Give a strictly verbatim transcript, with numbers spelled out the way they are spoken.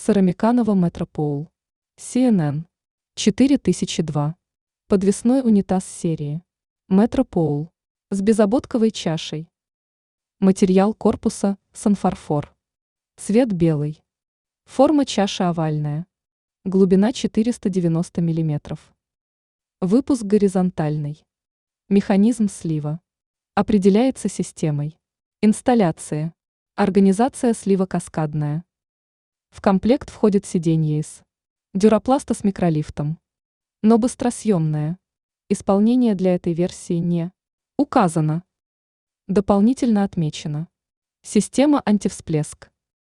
Сарамиканова Метропол. си эн эн. четыре тысячи два. Подвесной унитаз серии. Метропол. С безободковой чашей. Материал корпуса – санфарфор. Цвет белый. Форма чаши овальная. Глубина четыреста девяносто миллиметров. Выпуск горизонтальный. Механизм слива. Определяется системой. Инсталляция. Организация слива каскадная. В комплект входит сиденье из дюропласта с микролифтом. Но быстросъемное. Исполнение для этой версии не указано. Дополнительно отмечено. Система антивсплеск.